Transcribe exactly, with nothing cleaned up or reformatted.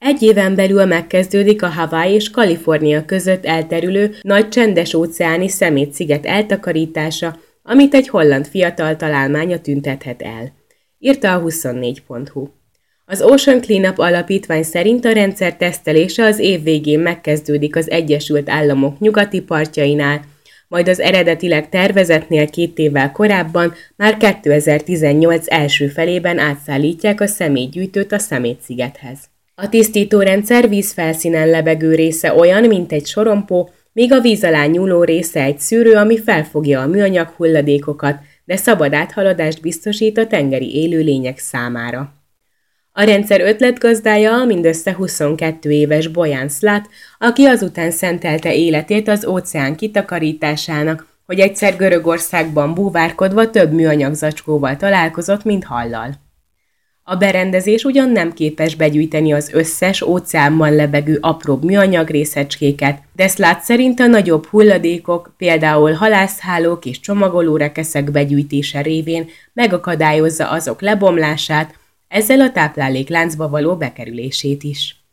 Egy éven belül megkezdődik a Hawaii és Kalifornia között elterülő nagy csendes-óceáni szemétsziget eltakarítása, amit egy holland fiatal találmánya tüntethet el, írta a huszonnégy pont hu. Az Ocean Cleanup alapítvány szerint a rendszer tesztelése az év végén megkezdődik az Egyesült Államok nyugati partjainál, majd az eredetileg tervezetnél két évvel korábban, már kétezer-tizennyolc első felében átszállítják a szemétgyűjtőt a szemétszigethez. A tisztítórendszer vízfelszínen lebegő része olyan, mint egy sorompó, míg a víz alá nyúló része egy szűrő, ami felfogja a műanyag hulladékokat, de szabad áthaladást biztosít a tengeri élőlények számára. A rendszer ötletgazdája mindössze huszonkettő éves Boyan Slat, aki azután szentelte életét az óceán kitakarításának, hogy egyszer Görögországban búvárkodva több műanyag zacskóval találkozott, mint hallal. A berendezés ugyan nem képes begyűjteni az összes óceánban lebegő apróbb műanyag részecskéket, de Slat szerint a nagyobb hulladékok, például halászhálók és csomagolórekeszek begyűjtése révén megakadályozza azok lebomlását, ezzel a táplálékláncba való bekerülését is.